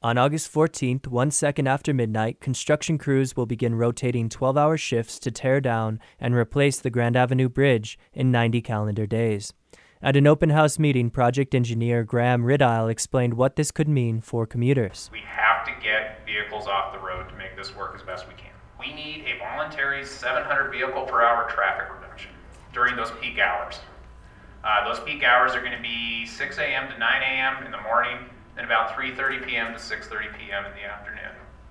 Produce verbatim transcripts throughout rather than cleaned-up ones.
On August fourteenth, one second after midnight, construction crews will begin rotating twelve-hour shifts to tear down and replace the Grand Avenue Bridge in ninety calendar days. At an open house meeting, project engineer Graham Riddile explained what this could mean for commuters. We have to get vehicles off the road to make this work as best we can. We need a voluntary seven hundred vehicle per hour traffic reduction during those peak hours. Uh, those peak hours are going to be six a.m. to nine a.m. in the morning, and about three thirty p.m. to six thirty p.m. in the afternoon.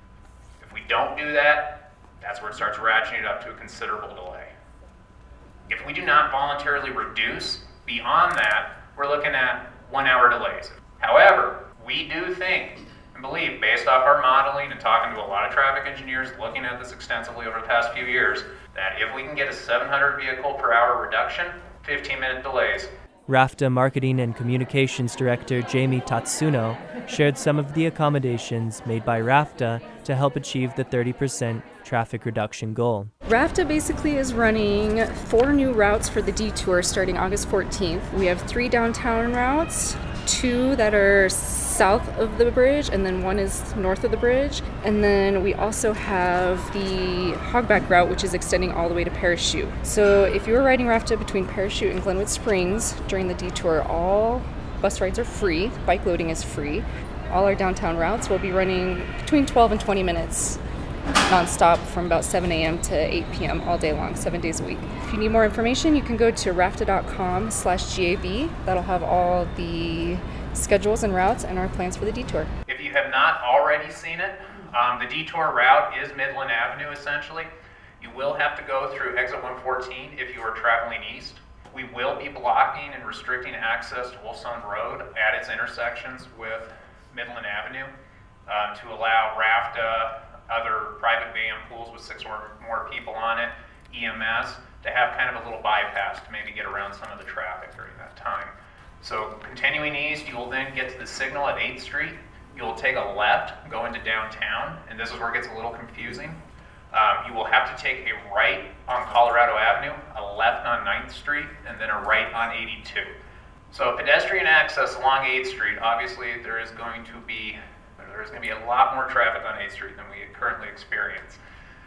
If we don't do that, that's where it starts ratcheting it up to a considerable delay. If we do not voluntarily reduce beyond that, we're looking at one-hour delays. However, we do think and believe, based off our modeling and talking to a lot of traffic engineers looking at this extensively over the past few years, that if we can get a seven hundred vehicle per hour reduction, fifteen minute delays. RAFTA Marketing and Communications Director Jamie Tatsuno shared some of the accommodations made by RAFTA to help achieve the thirty percent traffic reduction goal. RAFTA basically is running four new routes for the detour starting August fourteenth. We have three downtown routes, two that are south of the bridge, and then one is north of the bridge. And then we also have the Hogback route, which is extending all the way to Parachute. So if you were riding RAFTA between Parachute and Glenwood Springs during the detour, all bus rides are free, bike loading is free. All our downtown routes will be running between twelve and twenty minutes nonstop from about seven a.m. to eight p.m. all day long, seven days a week. If you need more information, you can go to rafta.com slash GAV. That'll have all the schedules and routes and our plans for the detour. If you have not already seen it, um, the detour route is Midland Avenue essentially. You will have to go through exit one fourteen if you are traveling east. We will be blocking and restricting access to Wolfson Road at its intersections with Midland Avenue uh, to allow RAFTA, other private van pools with six or more people on it, E M S, to have kind of a little bypass to maybe get around some of the traffic during that time. So continuing east, you will then get to the signal at eighth street. You'll take a left, go into downtown, and this is where it gets a little confusing. Um, you will have to take a right on Colorado Avenue, a left on ninth street, and then a right on eighty-two. So pedestrian access along eighth street, obviously there is going to be there's going to be a lot more traffic on eighth street than we currently experience.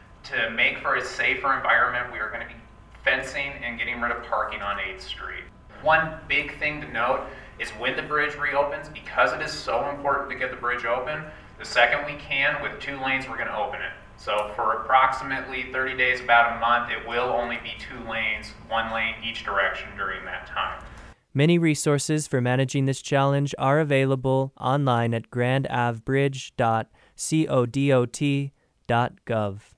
To make for a safer environment, we are going to be fencing and getting rid of parking on eighth street. One big thing to note is when the bridge reopens, because it is so important to get the bridge open, the second we can, with two lanes, we're going to open it. So for approximately thirty days, about a month, it will only be two lanes, one lane each direction during that time. Many resources for managing this challenge are available online at grand ave bridge dot codot dot gov.